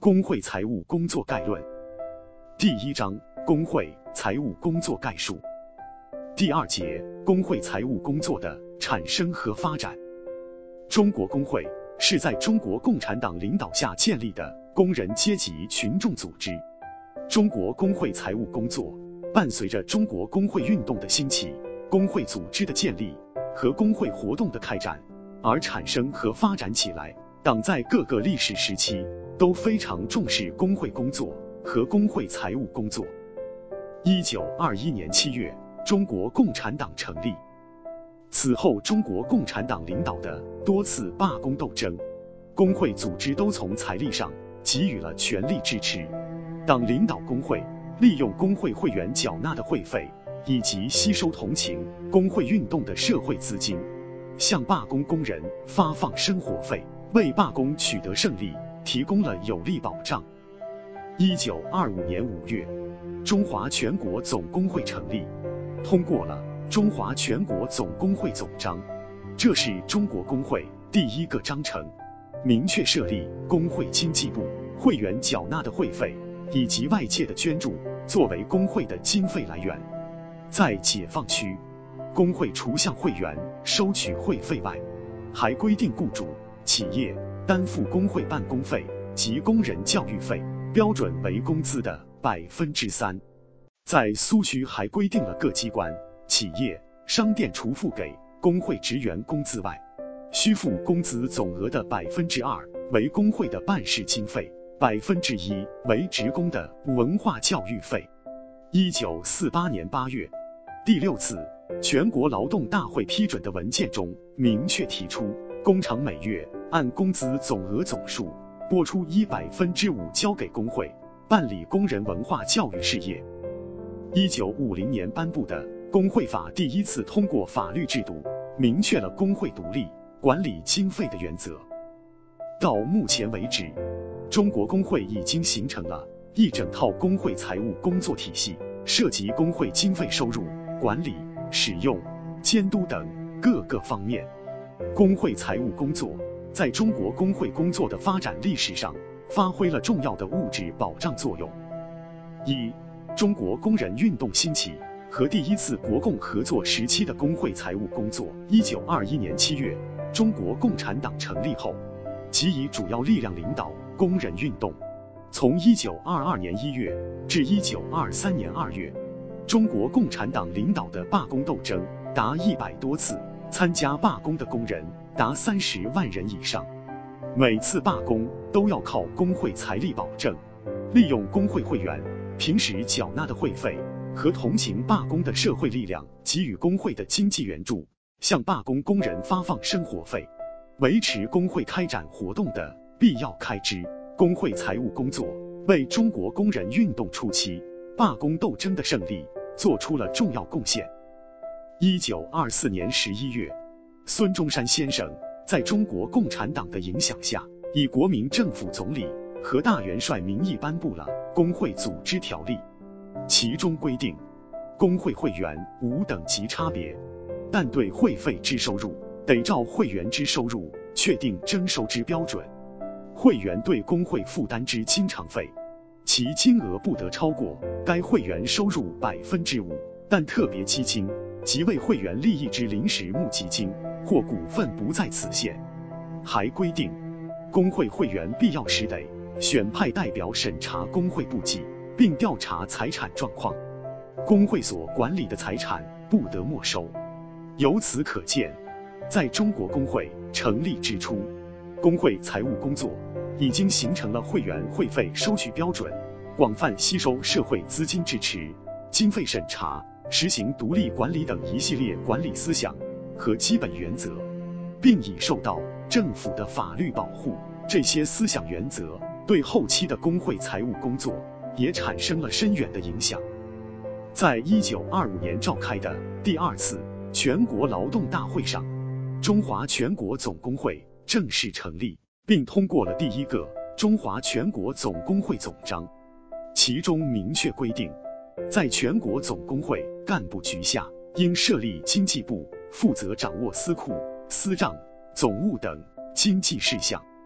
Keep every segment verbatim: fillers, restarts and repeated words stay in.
工会财务工作概论。第一章，工会财务工作概述。第二节，工会财务工作的产生和发展。中国工会是在中国共产党领导下建立的工人阶级群众组织。中国工会财务工作伴随着中国工会运动的兴起、工会组织的建立和工会活动的开展而产生和发展起来。党在各个历史时期都非常重视工会工作和工会财务工作。一九二一年七月，中国共产党成立。此后，中国共产党领导的多次罢工斗争，工会组织都从财力上给予了全力支持。党领导工会，利用工会会员缴纳的会费以及吸收同情工会运动的社会资金，向罢工工人发放生活费，为罢工取得胜利提供了有力保障。一九二五年五月，中华全国总工会成立，通过了《中华全国总工会总章》，这是中国工会第一个章程，明确设立工会经济部，会员缴纳的会费以及外界的捐助作为工会的经费来源。在解放区，工会除向会员收取会费外，还规定雇主、企业担负工会办公费及工人教育费，标准为工资的百分之三。在苏区还规定了各机关、企业、商店除付给工会职员工资外，需付工资总额的百分之二为工会的办事经费，百分之一为职工的文化教育费。一九四八年八月，第六次全国劳动大会批准的文件中明确提出，工厂每月按工资总额总数拨出一百分之五交给工会，办理工人文化教育事业。一九五零年颁布的工会法第一次通过法律制度，明确了工会独立管理经费的原则。到目前为止，中国工会已经形成了一整套工会财务工作体系，涉及工会经费收入、管理、使用、监督等各个方面。工会财务工作在中国工会工作的发展历史上发挥了重要的物质保障作用。一、中国工人运动兴起和第一次国共合作时期的工会财务工作。一九二一年七月，中国共产党成立后，即以主要力量领导工人运动。从一九二二年一月至一九二三年二月，中国共产党领导的罢工斗争达一百多次，参加罢工的工人达三十万人以上。每次罢工都要靠工会财力保证，利用工会会员平时缴纳的会费和同情罢工的社会力量给予工会的经济援助，向罢工工人发放生活费，维持工会开展活动的必要开支。工会财务工作为中国工人运动初期罢工斗争的胜利做出了重要贡献。一九二四年十一月，孙中山先生在中国共产党的影响下，以国民政府总理何大元帅名义颁布了《工会组织条例》，其中规定，工会会员无等级差别，但对会费之收入，得照会员之收入确定征收之标准。会员对工会负担之经常费，其金额不得超过该会员收入百分之五，但特别基金即为会员利益之临时募集金或股份不在此限。还规定，工会会员必要时得选派代表审查工会簿记，并调查财产状况，工会所管理的财产不得没收。由此可见，在中国工会成立之初，工会财务工作已经形成了会员会费收取标准，广泛吸收社会资金支持、经费审查、实行独立管理等一系列管理思想和基本原则，并已受到政府的法律保护。这些思想原则对后期的工会财务工作也产生了深远的影响。在一九二五年召开的第二次全国劳动大会上，中华全国总工会正式成立，并通过了第一个中华全国总工会总章，其中明确规定，在全国总工会干部局下应设立经济部，负责掌握司库、司账、总务等经济事项。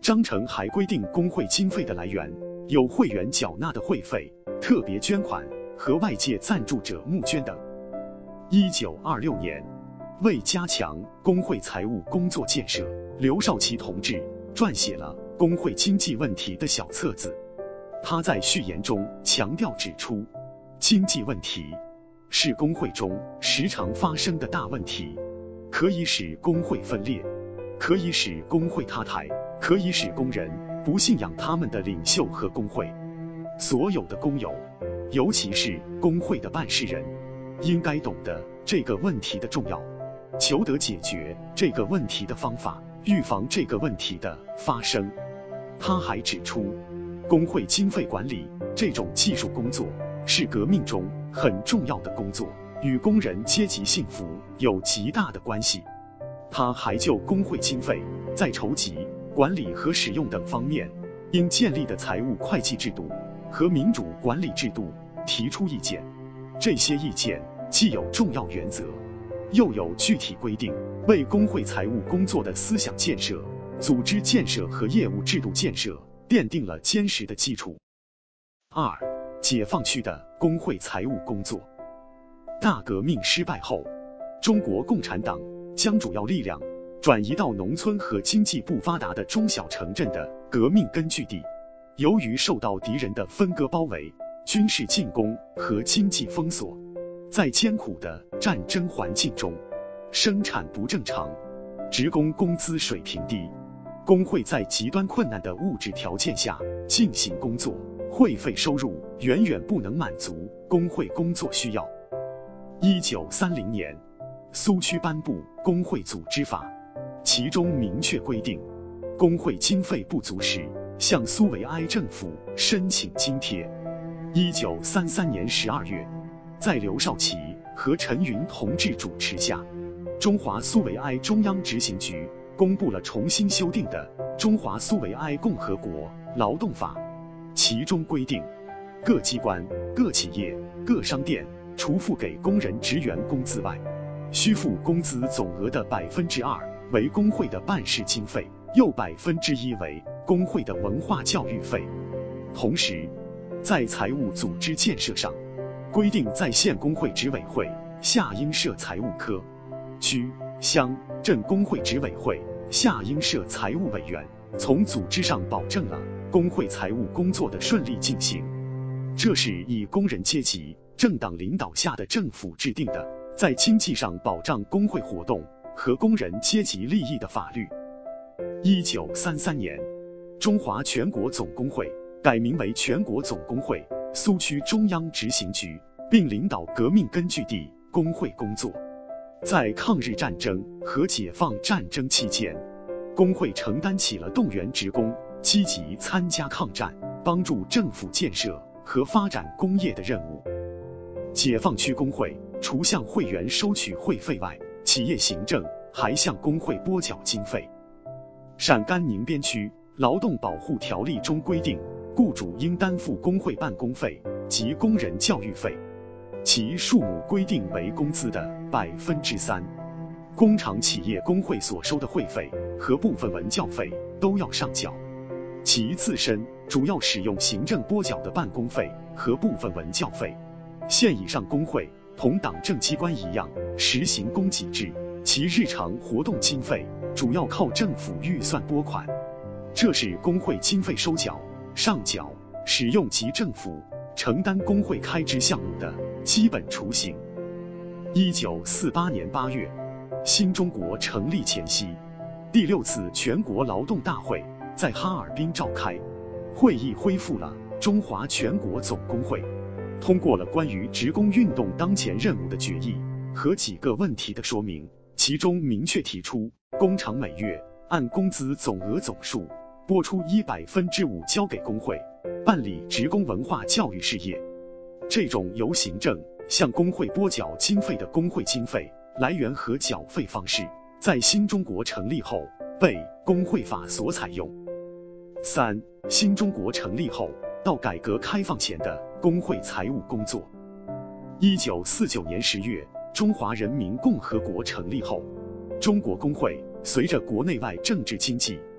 章程还规定工会经费的来源有会员缴纳的会费、特别捐款和外界赞助者募捐等。一九二六年，为加强工会财务工作建设，刘少奇同志撰写了《工会经济问题》的小册子。他在序言中强调指出，经济问题是工会中时常发生的大问题，可以使工会分裂，可以使工会塌台，可以使工人不信仰他们的领袖和工会。所有的工友，尤其是工会的办事人，应该懂得这个问题的重要，求得解决这个问题的方法，预防这个问题的发生。他还指出，工会经费管理这种技术工作是革命中很重要的工作，与工人阶级幸福有极大的关系。他还就工会经费在筹集、管理和使用等方面应建立的财务会计制度和民主管理制度提出意见。这些意见既有重要原则，又有具体规定，为工会财务工作的思想建设、组织建设和业务制度建设奠定了坚实的基础。二、解放区的工会财务工作。大革命失败后，中国共产党将主要力量转移到农村和经济不发达的中小城镇的革命根据地。由于受到敌人的分割包围、军事进攻和经济封锁，在艰苦的战争环境中，生产不正常，职工工资水平低，工会在极端困难的物质条件下进行工作，会费收入远远不能满足工会工作需要。一九三零年，苏区颁布《工会组织法》，其中明确规定，工会经费不足时，向苏维埃政府申请津贴。一九三三年十二月，在刘少奇和陈云同志主持下，中华苏维埃中央执行局公布了重新修订的《中华苏维埃共和国劳动法》，其中规定，各机关、各企业、各商店除付给工人职员工资外，需付工资总额的百分之二为工会的办事经费，又百分之一为工会的文化教育费。同时，在财务组织建设上，规定在县工会执委会下应设财务科，区、乡、镇工会执委会下应设财务委员，从组织上保证了工会财务工作的顺利进行。这是以工人阶级政党领导下的政府制定的，在经济上保障工会活动和工人阶级利益的法律。一九三三年，中华全国总工会改名为全国总工会苏区中央执行局，并领导革命根据地工会工作。在抗日战争和解放战争期间，工会承担起了动员职工积极参加抗战、帮助政府建设和发展工业的任务。解放区工会除向会员收取会费外，企业行政还向工会拨缴经费。陕甘宁边区劳动保护条例中规定，雇主应担负工会办公费及工人教育费，其数目规定为工资的百分之三。工厂企业工会所收的会费和部分文教费都要上缴，其自身主要使用行政拨缴的办公费和部分文教费。县以上工会同党政机关一样实行供给制，其日常活动经费主要靠政府预算拨款，这是工会经费收缴、上缴、使用及政府承担工会开支项目的基本雏形。一九四八年八月，新中国成立前夕，第六次全国劳动大会在哈尔滨召开，会议恢复了中华全国总工会，通过了关于职工运动当前任务的决议和几个问题的说明，其中明确提出，工厂每月按工资总额总数拨出一百分之五交给工会，办理职工文化教育事业。这种由行政向工会拨缴经费的工会经费来源和缴费方式，在新中国成立后被工会法所采用。三、新中国成立后到改革开放前的工会财务工作。一九四九年十月，中华人民共和国成立后，中国工会随着国内外政治经济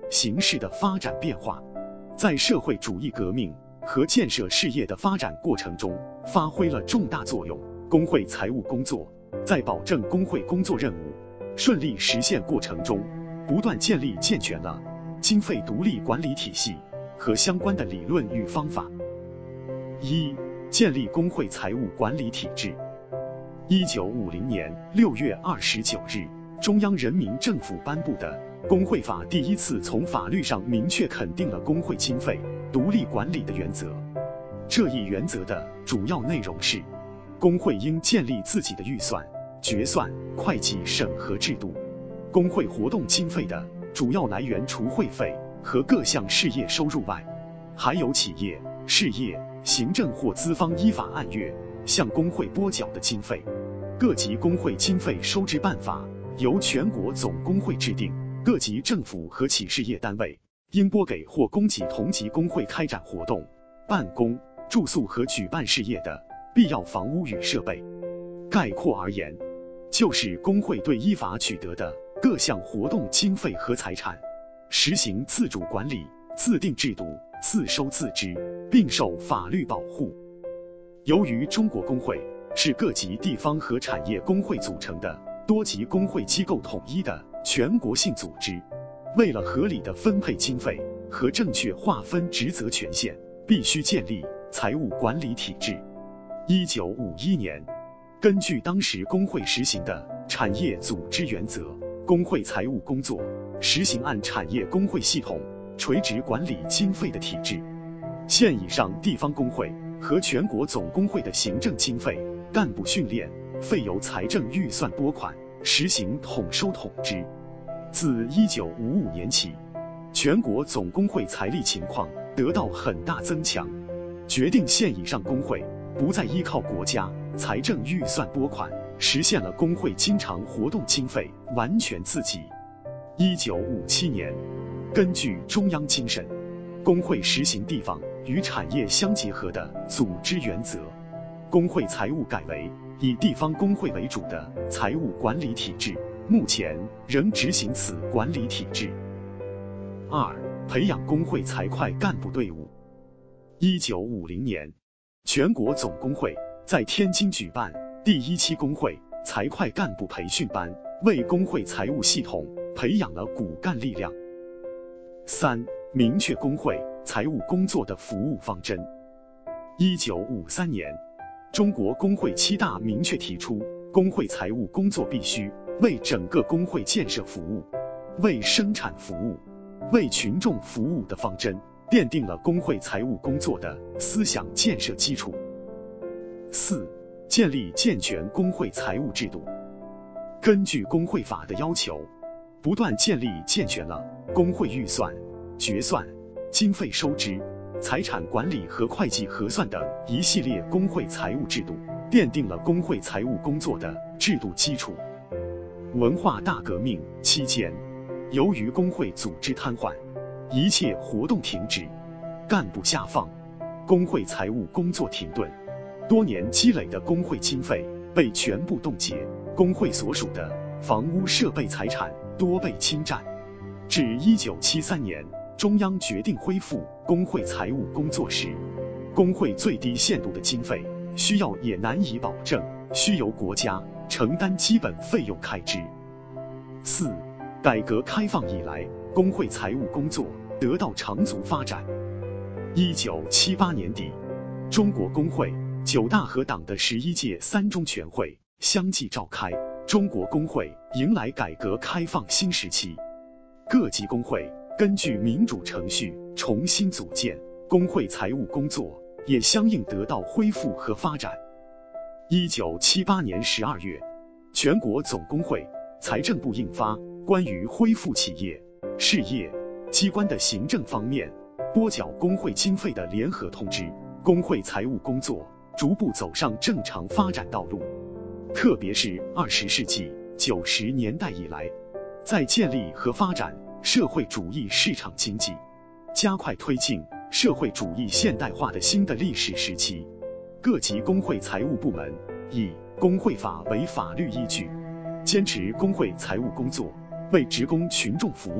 形势的发展变化，在社会主义革命和建设事业的发展过程中发挥了重大作用。工会财务工作在保证工会工作任务顺利实现过程中，不断建立健全了经费独立管理体系和相关的理论与方法。一、建立工会财务管理体制。一九五零年六月二十九日，中央人民政府颁布的工会法第一次从法律上明确肯定了工会经费独立管理的原则。这一原则的主要内容是，工会应建立自己的预算、决算、会计审核制度。工会活动经费的主要来源除会费和各项事业收入外，还有企业、事业、行政或资方依法按月向工会拨缴的经费。各级工会经费收支办法由全国总工会制定，各级政府和企事业单位应拨给或供给同级工会开展活动、办公、住宿和举办事业的必要房屋与设备。概括而言，就是工会对依法取得的各项活动经费和财产实行自主管理、自定制度、自收自支，并受法律保护。由于中国工会是各级地方和产业工会组成的多级工会机构统一的全国性组织，为了合理的分配经费和正确划分职责权限，必须建立财务管理体制。一九五一年，根据当时工会实行的产业组织原则，工会财务工作实行按产业工会系统垂直管理经费的体制。县以上地方工会和全国总工会的行政经费、干部训练费由财政预算拨款，实行统收统支。自一九五五年起，全国总工会财力情况得到很大增强，决定县以上工会不再依靠国家财政预算拨款，实现了工会经常活动经费完全自给。一九五七年，根据中央精神，工会实行地方与产业相结合的组织原则，工会财务改为以地方工会为主的财务管理体制，目前仍执行此管理体制。二、培养工会财会干部队伍。一九五零年，全国总工会在天津举办第一期工会财会干部培训班，为工会财务系统培养了骨干力量。三、明确工会财务工作的服务方针。一九五三年，中国工会七大明确提出，工会财务工作必须为整个工会建设服务，为生产服务，为群众服务的方针，奠定了工会财务工作的思想建设基础。四、建立健全工会财务制度。根据工会法的要求，不断建立健全了工会预算、决算、经费收支、财产管理和会计核算等一系列工会财务制度，奠定了工会财务工作的制度基础。文化大革命期间，由于工会组织瘫痪，一切活动停止，干部下放，工会财务工作停顿，多年积累的工会经费被全部冻结，工会所属的房屋设备财产多被侵占。至一九七三年，中央决定恢复工会财务工作时，工会最低限度的经费需要也难以保证，需由国家承担基本费用开支。四、改革开放以来，工会财务工作得到长足发展。一九七八年底，中国工会九大和党的十一届三中全会相继召开，中国工会迎来改革开放新时期。各级工会根据民主程序重新组建，工会财务工作也相应得到恢复和发展。一九七八年十二月，全国总工会、财政部印发《关于恢复企业、事业、机关的行政方面拨缴工会经费的联合通知》，工会财务工作逐步走上正常发展道路。特别是二十世纪九十年代以来，在建立和发展社会主义市场经济，加快推进社会主义现代化的新的历史时期，各级工会财务部门以工会法为法律依据，坚持工会财务工作为职工群众服务、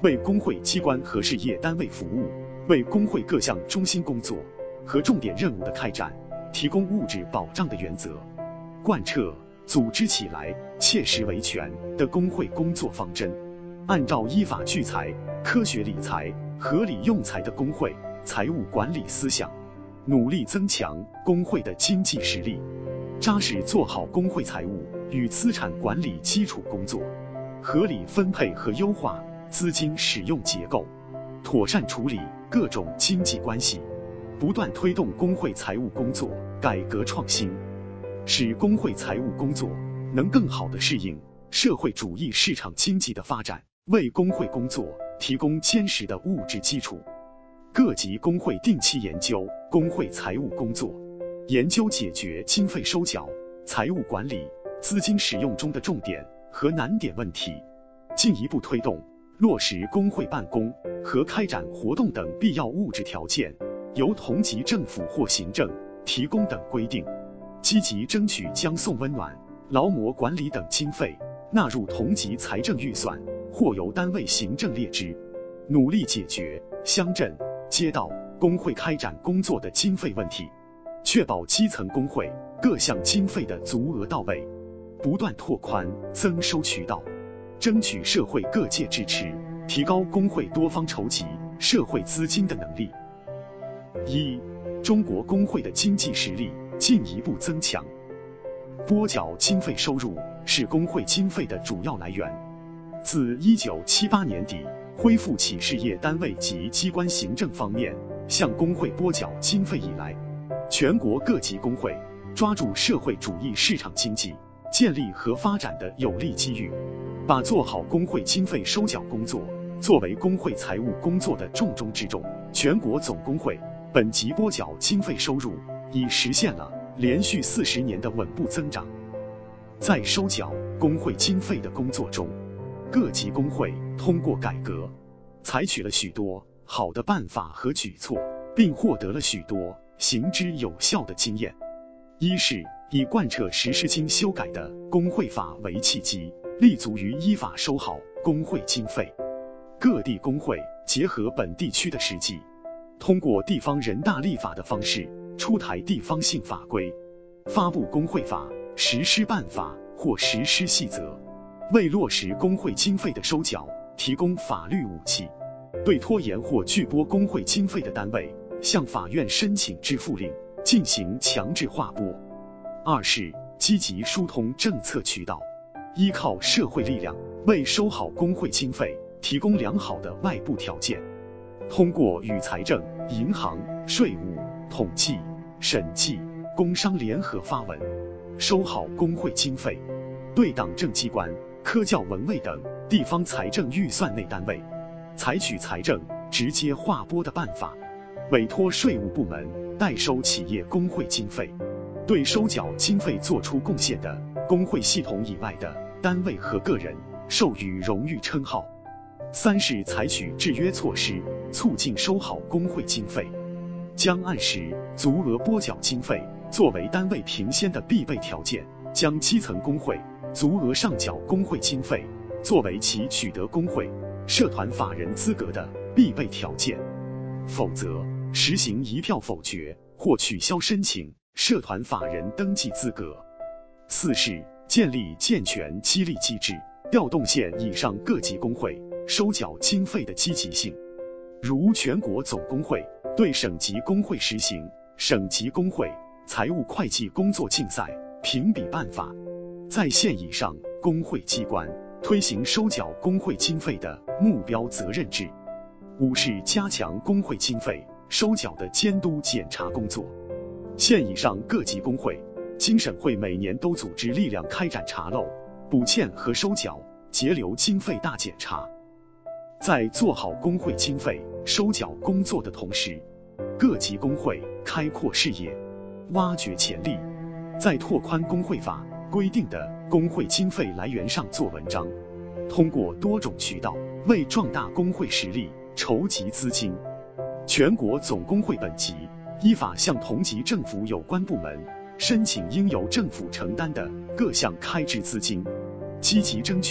为工会机关和事业单位服务，为工会各项中心工作和重点任务的开展提供物质保障的原则，贯彻组织起来切实维权的工会工作方针，按照依法聚财、科学理财、合理用财的工会财务管理思想，努力增强工会的经济实力，扎实做好工会财务与资产管理基础工作，合理分配和优化资金使用结构，妥善处理各种经济关系，不断推动工会财务工作改革创新，使工会财务工作能更好地适应社会主义市场经济的发展，为工会工作提供坚实的物质基础。各级工会定期研究工会财务工作，研究解决经费收缴、财务管理、资金使用中的重点和难点问题，进一步推动落实工会办公和开展活动等必要物质条件由同级政府或行政提供等规定，积极争取将送温暖、劳模管理等经费纳入同级财政预算或由单位行政列支，努力解决乡镇、街道工会开展工作的经费问题，确保基层工会各项经费的足额到位，不断拓宽增收渠道，争取社会各界支持，提高工会多方筹集社会资金的能力。一、中国工会的经济实力进一步增强。拨缴经费收入是工会经费的主要来源。自一九七八年底恢复起事业单位及机关行政方面向工会拨缴经费以来，全国各级工会抓住社会主义市场经济建立和发展的有利机遇，把做好工会经费收缴工作作为工会财务工作的重中之重。全国总工会本级拨缴经费收入已实现了连续四十年的稳步增长。在收缴工会经费的工作中，各级工会通过改革，采取了许多好的办法和举措，并获得了许多行之有效的经验。一是以贯彻实施经修改的工会法为契机，立足于依法收好工会经费。各地工会结合本地区的实际，通过地方人大立法的方式出台地方性法规，发布工会法、实施办法或实施细则，为落实工会经费的收缴提供法律武器。对拖延或拒拨工会经费的单位，向法院申请支付令，进行强制划拨。二是积极疏通政策渠道，依靠社会力量，为收好工会经费提供良好的外部条件。通过与财政、银行、税务、统计、审计、工商联合发文，收好工会经费。对党政机关、科教文卫等地方财政预算内单位，采取财政直接划拨的办法，委托税务部门代收企业工会经费。对收缴经费作出贡献的工会系统以外的单位和个人，授予荣誉称号。三是采取制约措施，促进收好工会经费，将按时足额拨缴经费作为单位评先的必备条件，将基层工会足额上缴工会经费作为其取得工会、社团法人资格的必备条件，否则实行一票否决或取消申请社团法人登记资格。四是建立健全激励机制，调动县以上各级工会收缴经费的积极性，如全国总工会对省级工会实行省级工会财务会计工作竞赛评比办法，在县以上工会机关推行收缴工会经费的目标责任制。五是加强工会经费收缴的监督检查工作，县以上各级工会经审会每年都组织力量开展查漏、补欠和收缴节流经费大检查。在做好工会经费收缴工作的同时，各级工会开阔视野，挖掘潜力，在拓宽工会法规定的工会经费来源上做文章，通过多种渠道为壮大工会实力筹集资金。全国总工会本级依法向同级政府有关部门申请应由政府承担的各项开支资金，积极争取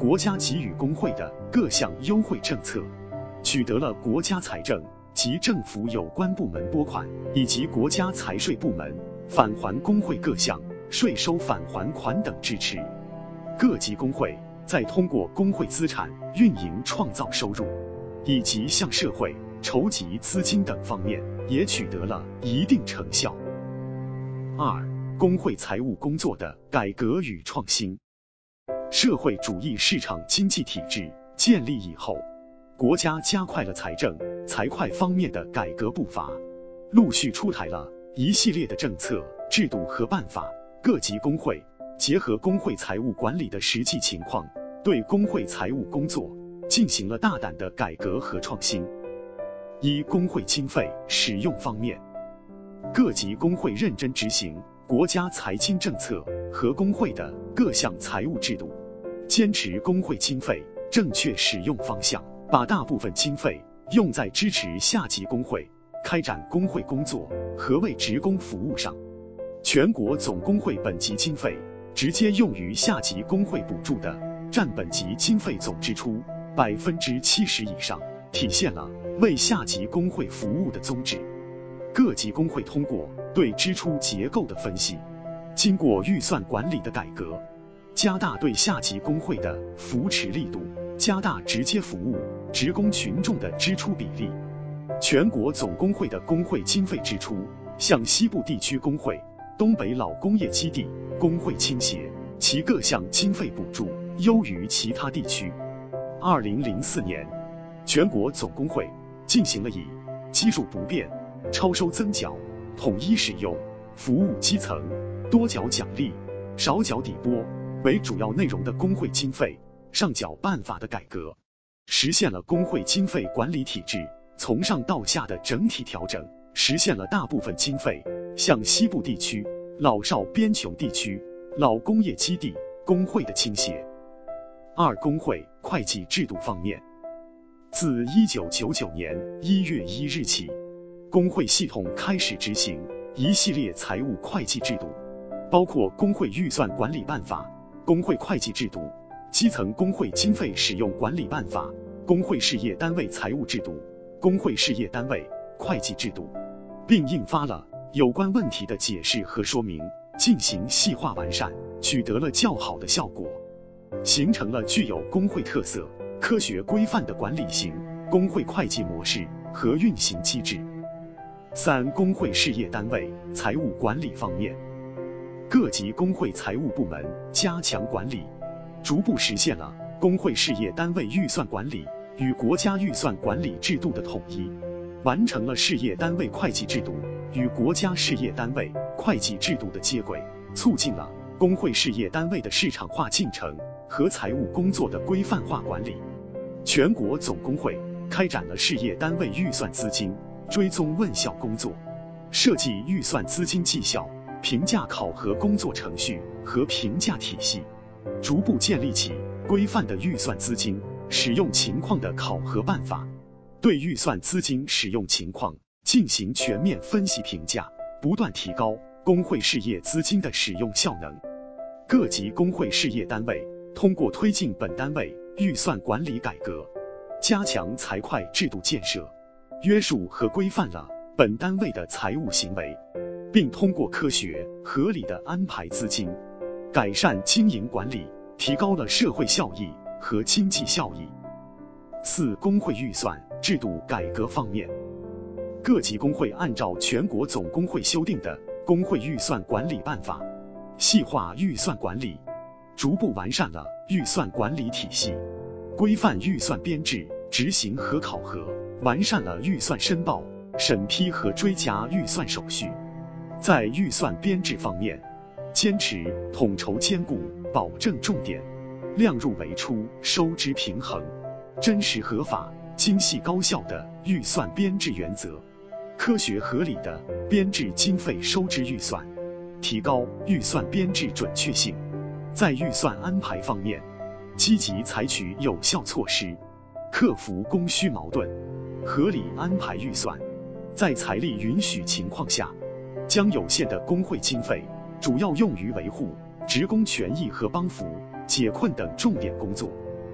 国家给予工会的各项优惠政策，取得了国家财政及政府有关部门拨款以及国家财税部门返还工会各项税收返还款等支持。各级工会在通过工会资产运营创造收入，以及向社会筹集资金等方面，也取得了一定成效。二、工会财务工作的改革与创新。社会主义市场经济体制建立以后，国家加快了财政、财会方面的改革步伐，陆续出台了一系列的政策、制度和办法。各级工会结合工会财务管理的实际情况，对工会财务工作进行了大胆的改革和创新。一、工会经费使用方面，各级工会认真执行国家财经政策和工会的各项财务制度，坚持工会经费正确使用方向，把大部分经费用在支持下级工会开展工会工作和为职工服务上。全国总工会本级经费直接用于下级工会补助的，占本级经费总支出百分之七十以上，体现了为下级工会服务的宗旨。各级工会通过对支出结构的分析，经过预算管理的改革，加大对下级工会的扶持力度，加大直接服务职工群众的支出比例。全国总工会的工会经费支出向西部地区工会、东北老工业基地工会倾斜，其各项经费补助优于其他地区。二零零四年，全国总工会进行了以基数不变、超收增缴、统一使用、服务基层、多缴奖励、少缴底拨为主要内容的工会经费上缴办法的改革，实现了工会经费管理体制从上到下的整体调整，实现了大部分经费向西部地区、老少边穷地区、老工业基地工会的倾斜。二、工会会计制度方面，自一九九九年一月一日起，工会系统开始执行一系列财务会计制度，包括工会预算管理办法、工会会计制度、基层工会经费使用管理办法、工会事业单位财务制度、工会事业单位会计制度，并印发了有关问题的解释和说明，进行细化完善，取得了较好的效果，形成了具有工会特色、科学规范的管理型工会会计模式和运行机制。三、工会事业单位财务管理方面，各级工会财务部门加强管理，逐步实现了工会事业单位预算管理与国家预算管理制度的统一，完成了事业单位会计制度与国家事业单位会计制度的接轨，促进了工会事业单位的市场化进程和财务工作的规范化管理。全国总工会开展了事业单位预算资金追踪问效工作，设计预算资金绩效评价考核工作程序和评价体系，逐步建立起规范的预算资金使用情况的考核办法，对预算资金使用情况进行全面分析评价，不断提高工会事业资金的使用效能。各级工会事业单位通过推进本单位预算管理改革，加强财会制度建设，约束和规范了本单位的财务行为，并通过科学合理的安排资金，改善经营管理，提高了社会效益和经济效益。四、工会预算制度改革方面，各级工会按照全国总工会修订的工会预算管理办法，细化预算管理，逐步完善了预算管理体系，规范预算编制、执行和考核，完善了预算申报、审批和追加预算手续。在预算编制方面，坚持统筹兼顾、保证重点、量入为出、收支平衡、真实合法、精细高效的预算编制原则，科学合理的编制经费收支预算，提高预算编制准确性。在预算安排方面，积极采取有效措施，克服供需矛盾，合理安排预算。在财力允许情况下，将有限的工会经费主要用于维护职工权益和帮扶、解困等重点工作，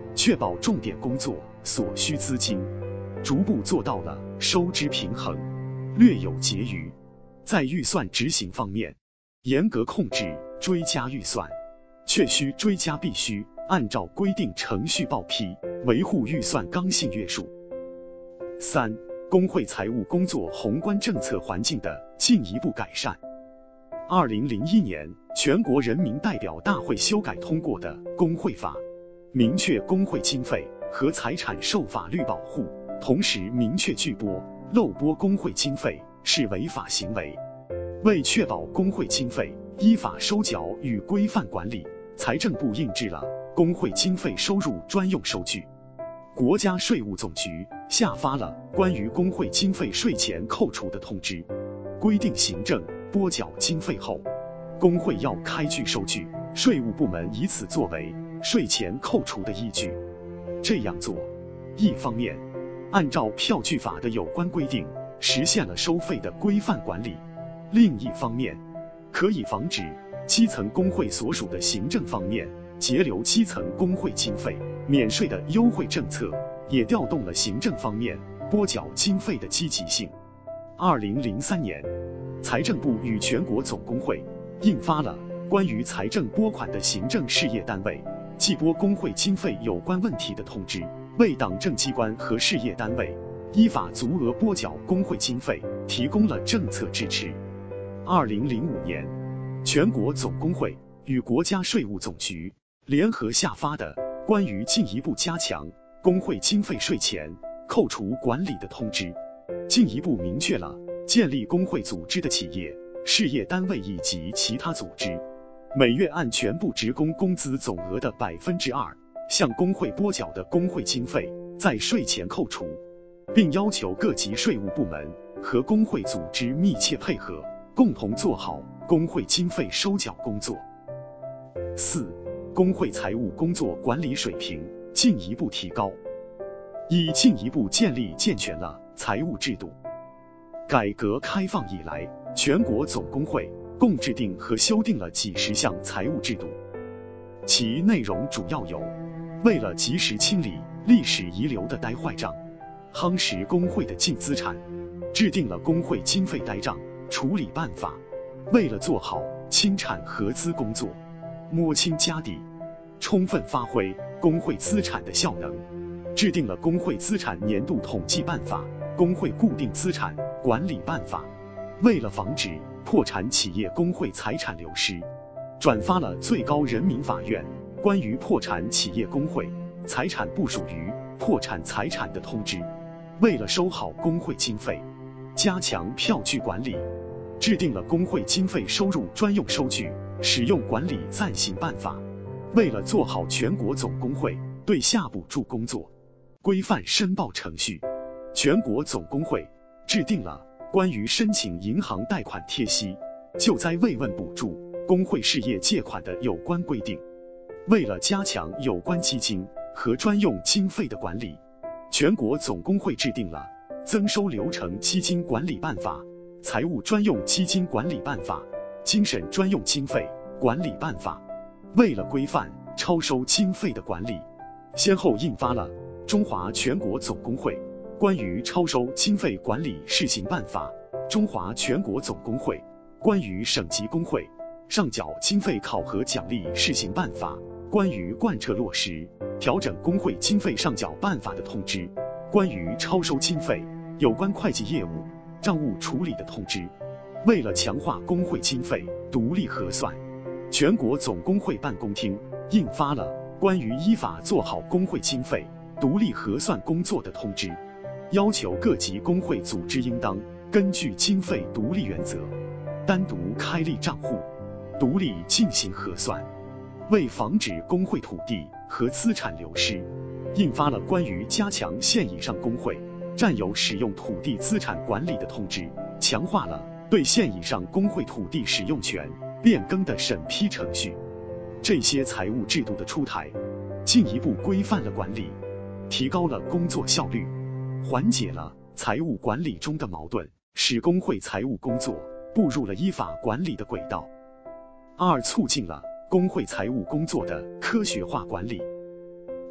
确保重点工作所需资金，逐步做到了收支平衡，略有结余。在预算执行方面，严格控制追加预算，确需追加必须按照规定程序报批，维护预算刚性约束。三、工会财务工作宏观政策环境的进一步改善。二零零一年，全国人民代表大会修改通过的工会法，明确工会经费和财产受法律保护，同时明确拒拨、漏拨工会经费是违法行为。为确保工会经费依法收缴与规范管理，财政部印制了工会经费收入专用收据。国家税务总局下发了关于工会经费税前扣除的通知，规定行政拨缴经费后，工会要开具收据，税务部门以此作为税前扣除的依据。这样做，一方面按照票据法的有关规定，实现了收费的规范管理；另一方面，可以防止基层工会所属的行政方面截留基层工会经费。免税的优惠政策也调动了行政方面拨缴经费的积极性。二零零三年，财政部与全国总工会印发了关于财政拨款的行政事业单位计拨工会经费有关问题的通知，为党政机关和事业单位依法足额拨缴工会经费提供了政策支持。二零零五年，全国总工会与国家税务总局联合下发的关于进一步加强工会经费税前扣除管理的通知，进一步明确了建立工会组织的企业、事业单位以及其他组织，每月按全部职工工资总额的百分之二向工会拨缴的工会经费在税前扣除，并要求各级税务部门和工会组织密切配合，共同做好工会经费收缴工作。四、工会财务工作管理水平进一步提高。一、进一步建立健全了财务制度。改革开放以来，全国总工会共制定和修订了几十项财务制度，其内容主要有：为了及时清理历史遗留的呆坏账，夯实工会的净资产，制定了工会经费呆账处理办法；为了做好清产核资工作，摸清家底，充分发挥工会资产的效能，制定了工会资产年度统计办法、工会固定资产管理办法；为了防止破产企业工会财产流失，转发了最高人民法院关于破产企业工会财产不属于破产财产的通知；为了收好工会经费，加强票据管理，制定了工会经费收入专用收据使用管理暂行办法；为了做好全国总工会对下补助工作规范申报程序，全国总工会制定了关于申请银行贷款贴息、救灾慰问补助、工会事业借款的有关规定；为了加强有关基金和专用经费的管理，全国总工会制定了增收流程基金管理办法、财务专用基金管理办法、精神专用经费管理办法；为了规范超收经费的管理，先后印发了中华全国总工会关于超收经费管理试行办法、中华全国总工会关于省级工会上缴经费考核奖励试行办法、关于贯彻落实调整工会经费上缴办法的通知、关于超收经费有关会计业务账务处理的通知。为了强化工会经费独立核算，全国总工会办公厅印发了关于依法做好工会经费独立核算工作的通知，要求各级工会组织应当根据经费独立原则，单独开立账户，独立进行核算。为防止工会土地和资产流失，印发了关于加强县以上工会占有使用土地资产管理的通知，强化了对县以上工会土地使用权变更的审批程序。这些财务制度的出台，进一步规范了管理，提高了工作效率，缓解了财务管理中的矛盾，使工会财务工作步入了依法管理的轨道。二、促进了工会财务工作的科学化管理。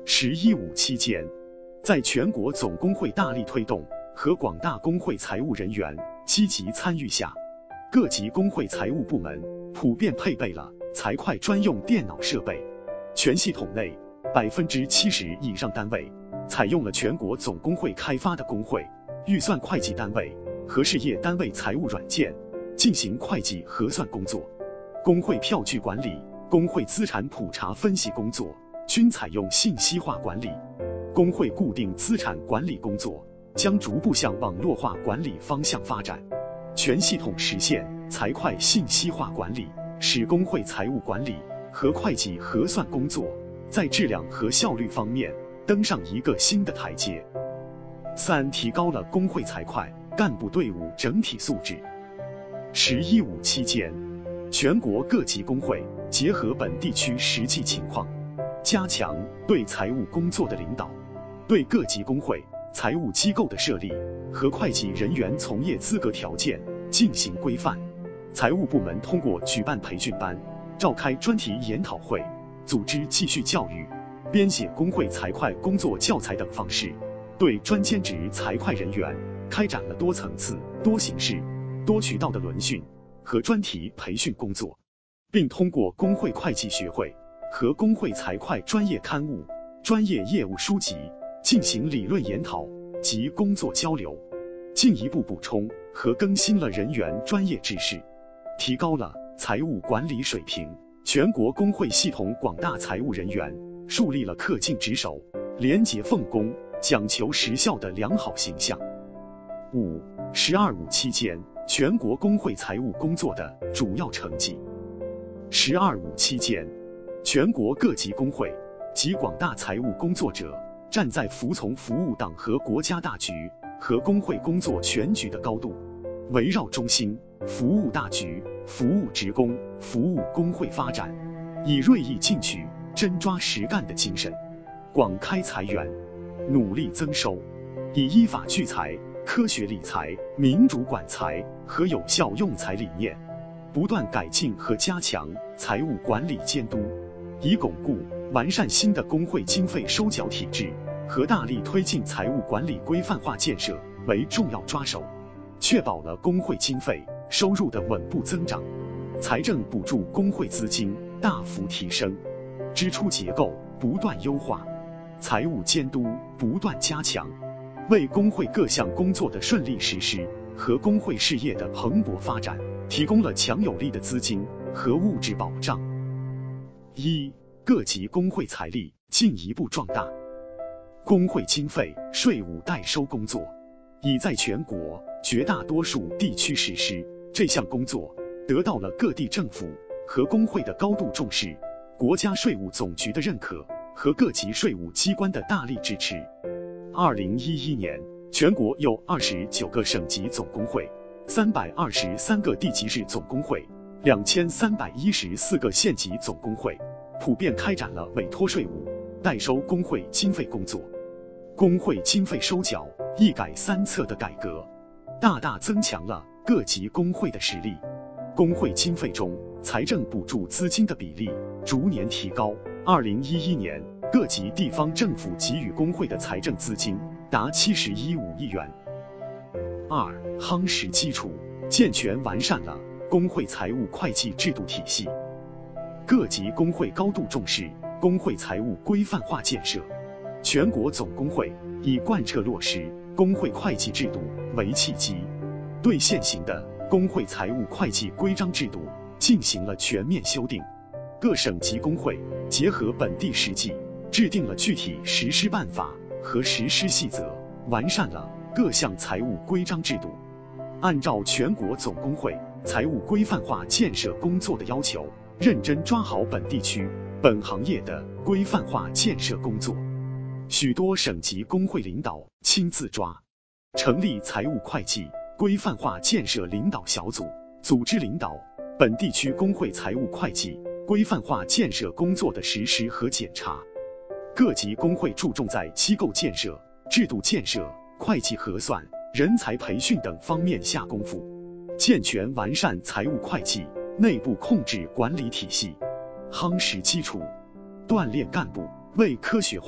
十一五期间，在全国总工会大力推动和广大工会财务人员积极参与下，各级工会财务部门普遍配备了财会专用电脑设备，全系统内百分之七十以上单位采用了全国总工会开发的工会预算会计单位和事业单位财务软件进行会计核算工作，工会票据管理、工会资产普查分析工作均采用信息化管理，工会固定资产管理工作将逐步向网络化管理方向发展，全系统实现财会信息化管理，使工会财务管理和会计核算工作在质量和效率方面登上一个新的台阶。三、提高了工会财会干部队伍整体素质。十一五期间，全国各级工会结合本地区实际情况，加强对财务工作的领导，对各级工会财务机构的设立和会计人员从业资格条件进行规范。财务部门通过举办培训班、召开专题研讨会、组织继续教育、编写工会财会工作教材等方式，对专兼职财会人员开展了多层次、多形式、多渠道的轮训和专题培训工作，并通过工会会计学会和工会财会专业刊物、专业业务书籍进行理论研讨及工作交流，进一步补充和更新了人员专业知识，提高了财务管理水平。全国工会系统广大财务人员树立了恪尽职守、廉洁奉公、讲求实效的良好形象。五、十二五期间全国工会财务工作的主要成绩。十二五期间，全国各级工会及广大财务工作者站在服从服务党和国家大局和工会工作全局的高度，围绕中心、服务大局、服务职工、服务工会发展，以锐意进取、真抓实干的精神，广开财源，努力增收，以依法聚财、科学理财、民主管财和有效用财理念，不断改进和加强财务管理监督，以巩固、完善新的工会经费收缴体制和大力推进财务管理规范化建设为重要抓手，确保了工会经费收入的稳步增长，财政补助工会资金大幅提升，支出结构不断优化，财务监督不断加强，为工会各项工作的顺利实施和工会事业的蓬勃发展提供了强有力的资金和物质保障。一、各级工会财力进一步壮大。工会经费税务代收工作已在全国绝大多数地区实施，这项工作得到了各地政府和工会的高度重视，国家税务总局的认可和各级税务机关的大力支持。二零一一年，全国有二十九个省级总工会、三百二十三个地级市总工会、两千三百一十四个县级总工会，普遍开展了委托税务、代收工会经费工作。工会经费收缴一改三册的改革，大大增强了各级工会的实力。工会经费中财政补助资金的比例逐年提高。二零一一年，各级地方政府给予工会的财政资金达七十一点五亿元。二、夯实基础，健全完善了工会财务会计制度体系。各级工会高度重视工会财务规范化建设，全国总工会以贯彻落实工会会计制度为契机，对现行的工会财务会计规章制度进行了全面修订。各省级工会结合本地实际，制定了具体实施办法和实施细则，完善了各项财务规章制度。按照全国总工会财务规范化建设工作的要求，认真抓好本地区、本行业的规范化建设工作。许多省级工会领导亲自抓，成立财务会计规范化建设领导小组，组织领导本地区工会财务会计规范化建设工作的实施和检查。各级工会注重在机构建设、制度建设、会计核算、人才培训等方面下功夫，健全完善财务会计内部控制管理体系，夯实基础，锻炼干部，为科学化、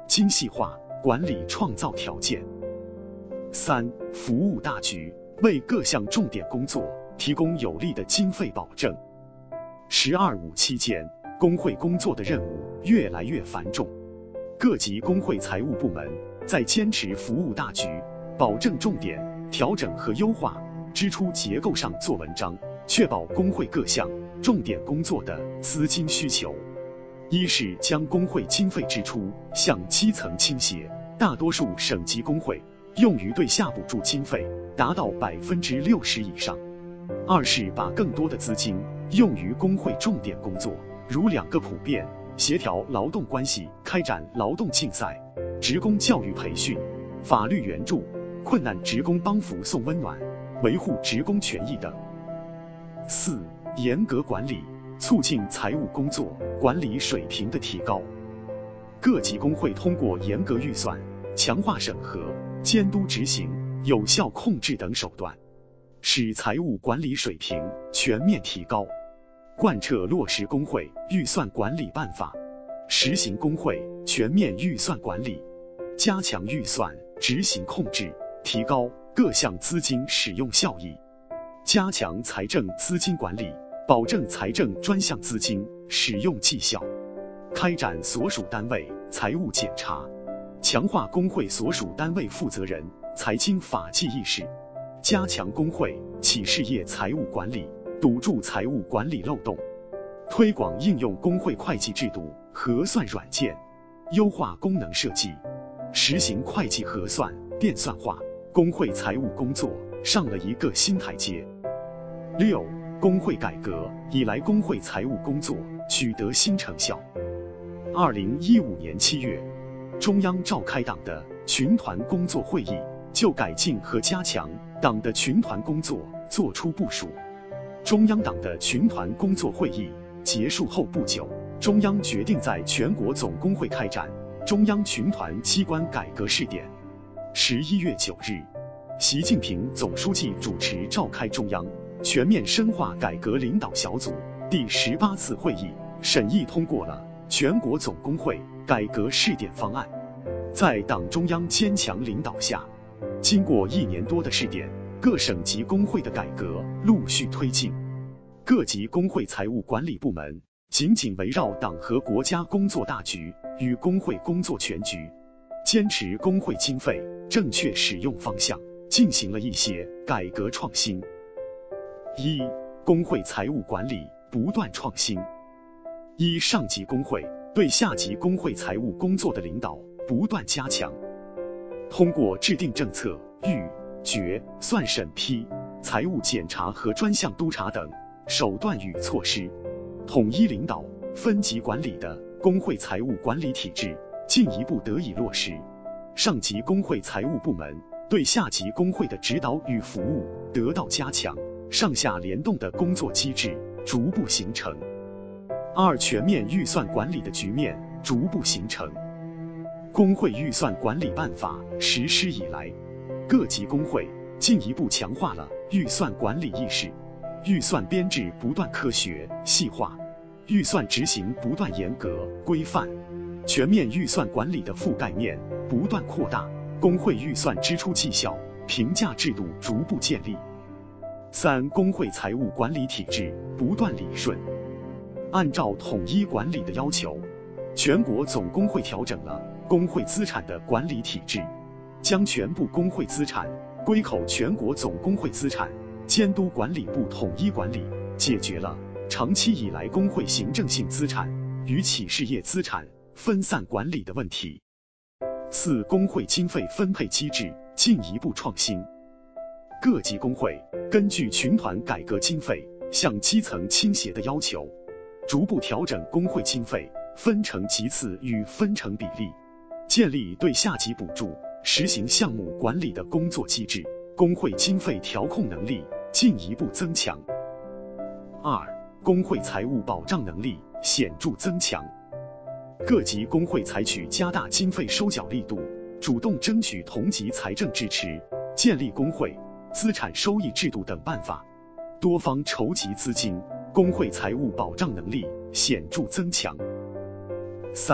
精细化管理创造条件。三、服务大局，为各项重点工作提供有力的经费保证。十二五期间，工会工作的任务越来越繁重，各级工会财务部门在坚持服务大局、保证重点、调整和优化支出结构上做文章，确保工会各项重点工作的资金需求。一是将工会经费支出向基层倾斜，大多数省级工会用于对下补助经费达到百分之六十以上。二是把更多的资金用于工会重点工作，如两个普遍、协调劳动关系、开展劳动竞赛、职工教育培训、法律援助、困难职工帮扶送温暖、维护职工权益等。四、严格管理，促进财务工作管理水平的提高。各级工会通过严格预算、强化审核、监督执行、有效控制等手段，使财务管理水平全面提高。贯彻落实工会预算管理办法，实行工会全面预算管理，加强预算执行控制，提高各项资金使用效益，加强财政资金管理，保证财政专项资金使用绩效，开展所属单位财务检查，强化工会所属单位负责人财经法纪意识，加强工会企事业财务管理，堵住财务管理漏洞，推广应用工会会计制度核算软件，优化功能设计，实行会计核算电算化，工会财务工作上了一个新台阶。六、工会改革以来，工会财务工作取得新成效。二零一五年七月，中央召开党的群团工作会议，就改进和加强党的群团工作作出部署。中央党的群团工作会议结束后不久，中央决定在全国总工会开展中央群团机关改革试点。十一月九日，习近平总书记主持召开中央全面深化改革领导小组第十八次会议，审议通过了全国总工会改革试点方案。在党中央坚强领导下，经过一年多的试点，各省级工会的改革陆续推进，各级工会财务管理部门紧紧围绕党和国家工作大局与工会工作全局，坚持工会经费正确使用方向，进行了一些改革创新。一、工会财务管理不断创新。一、上级工会对下级工会财务工作的领导不断加强，通过制定政策、预决算审批、财务检查和专项督查等手段与措施，统一领导、分级管理的工会财务管理体制进一步得以落实。上级工会财务部门对下级工会的指导与服务得到加强，上下联动的工作机制逐步形成。二、全面预算管理的局面逐步形成。工会预算管理办法实施以来，各级工会进一步强化了预算管理意识，预算编制不断科学细化，预算执行不断严格规范，全面预算管理的覆盖面不断扩大，工会预算支出绩效评价制度逐步建立。三、工会财务管理体制不断理顺。按照统一管理的要求，全国总工会调整了工会资产的管理体制，将全部工会资产归口全国总工会资产监督管理部统一管理，解决了长期以来工会行政性资产与企事业资产分散管理的问题。四、工会经费分配机制进一步创新。各级工会根据群团改革经费向基层倾斜的要求，逐步调整工会经费分成级次与分成比例，建立对下级补助、实行项目管理的工作机制，工会经费调控能力进一步增强。二、工会财务保障能力显著增强。各级工会采取加大经费收缴力度，主动争取同级财政支持，建立工会资产收益制度等办法，多方筹集资金，工会财务保障能力显著增强。三、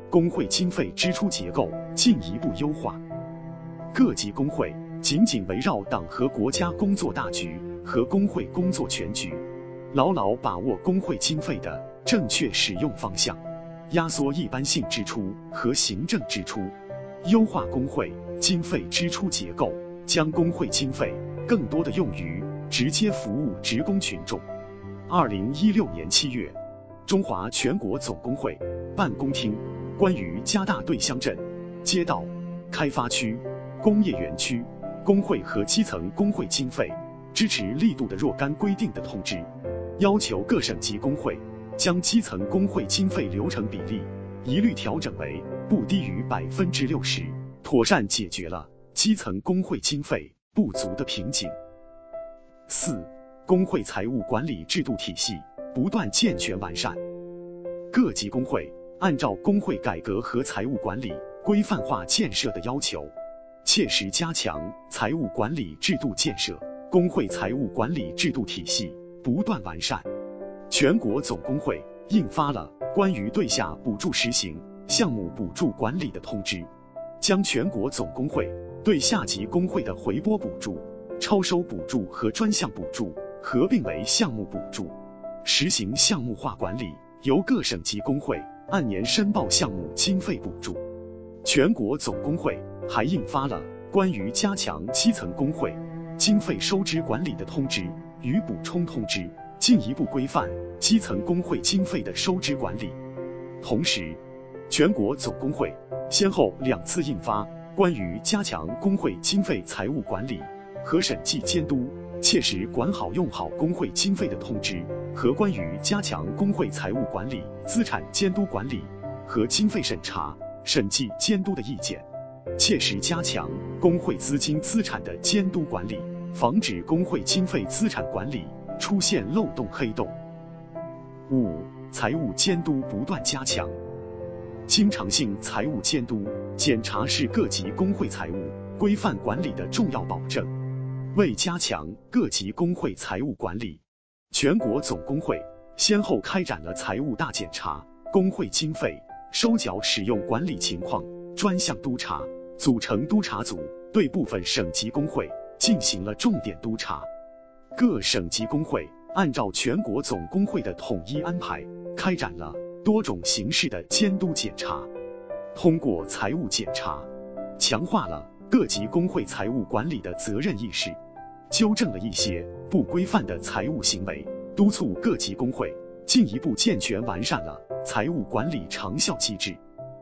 工会经费支出结构进一步优化。各级工会紧紧围绕党和国家工作大局和工会工作全局，牢牢把握工会经费的正确使用方向，压缩一般性支出和行政支出，优化工会经费支出结构，将工会经费更多的用于直接服务职工群众。二零一六年七月，中华全国总工会办公厅关于加大对乡镇、街道、开发区、工业园区工会和基层工会经费支持力度的若干规定的通知，要求各省级工会将基层工会经费流程比例一律调整为不低于百分之六十，妥善解决了基层工会经费不足的瓶颈。四、工会财务管理制度体系不断健全完善。各级工会按照工会改革和财务管理规范化建设的要求，切实加强财务管理制度建设，工会财务管理制度体系不断完善。全国总工会印发了关于对下补助实行项目补助管理的通知，将全国总工会对下级工会的回拨补助、超收补助和专项补助合并为项目补助，实行项目化管理，由各省级工会按年申报项目经费补助。全国总工会还印发了关于加强基层工会经费收支管理的通知与补充通知，进一步规范基层工会经费的收支管理。同时，全国总工会先后两次印发关于加强工会经费财务管理和审计监督，切实管好用好工会经费的通知，和关于加强工会财务管理、资产监督管理和经费审查、审计监督的意见，切实加强工会资金资产的监督管理，防止工会经费资产管理出现漏洞黑洞。五、财务监督不断加强。经常性财务监督检查是各级工会财务规范管理的重要保证。为加强各级工会财务管理，全国总工会先后开展了财务大检查、工会经费收缴使用管理情况专项督查，组成督查组，对部分省级工会进行了重点督查。各省级工会按照全国总工会的统一安排，开展了多种形式的监督检查。通过财务检查，强化了各级工会财务管理的责任意识，纠正了一些不规范的财务行为，督促各级工会进一步健全完善了财务管理长效机制。